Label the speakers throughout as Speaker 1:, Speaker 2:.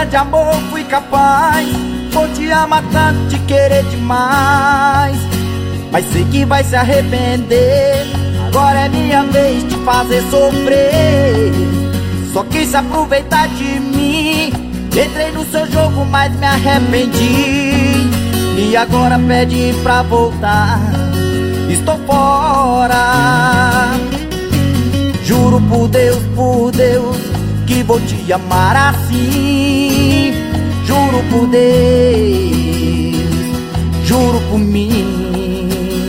Speaker 1: Loucura de amor fui capaz, por te amar tanto, te querer demais. Mas sei que vai se arrepender, agora é minha vez de fazer sofrer. Só quis aproveitar de mim, entrei no seu jogo, mas me arrependi. E agora pede pra voltar, estou fora. Juro por Deus, que vou te amar assim. Juro por Deus, juro por mim.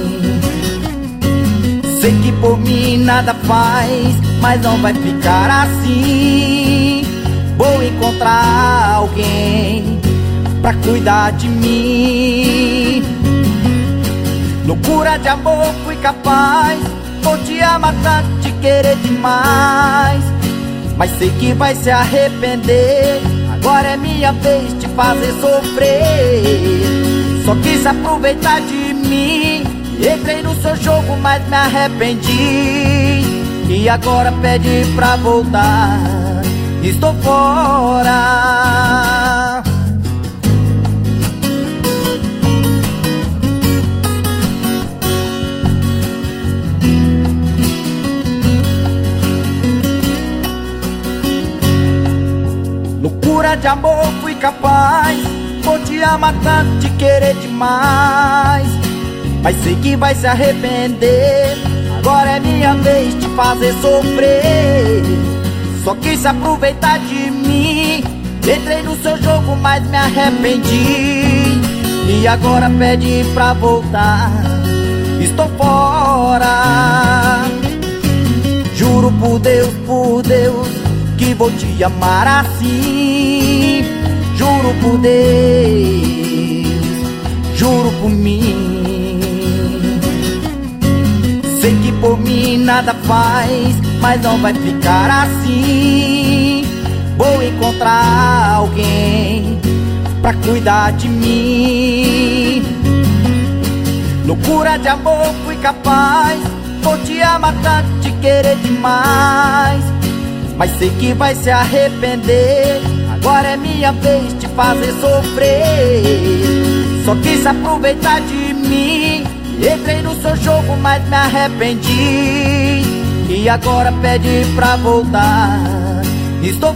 Speaker 1: Sei que por mim nada faz, mas não vai ficar assim. Vou encontrar alguém pra cuidar de mim. Loucura de amor fui capaz, por te amar tanto, te querer demais. Mas sei que vai se arrepender, agora é minha vez de fazer sofrer. Só quis aproveitar de mim, entrei no seu jogo, mas me arrependi. E agora pede pra voltar, estou fora. Loucura de amor fui capaz, por te amar tanto, te querer demais. Mas sei que vai se arrepender, agora é minha vez de fazer sofrer. Só quis aproveitar de mim, entrei no seu jogo, mas me arrependi. E agora pede pra voltar, estou fora. Juro por Deus, que vou te amar assim. Juro por Deus, juro por mim. Sei que por mim nada faz, mas não vai ficar assim. Vou encontrar alguém pra cuidar de mim. Loucura de amor fui capaz, por te amar tanto, te querer demais. Mas sei que vai se arrepender, agora é minha vez de fazer sofrer. Só quis aproveitar de mim, entrei no seu jogo, mas me arrependi. E agora pede pra voltar, estou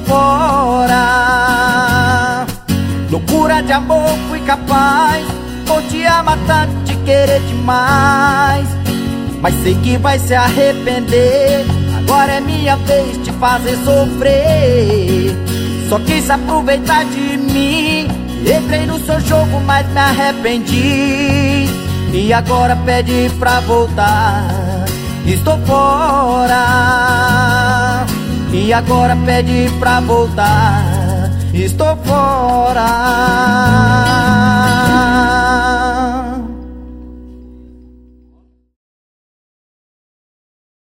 Speaker 1: fora. Loucura de amor fui capaz, por te amar tanto, te querer demais. Mas sei que vai se arrepender, agora é minha vez de fazer sofrer. Só quis aproveitar de mim, entrei no seu jogo, mas me arrependi. E agora pede pra voltar, estou fora. E agora pede pra voltar, estou fora.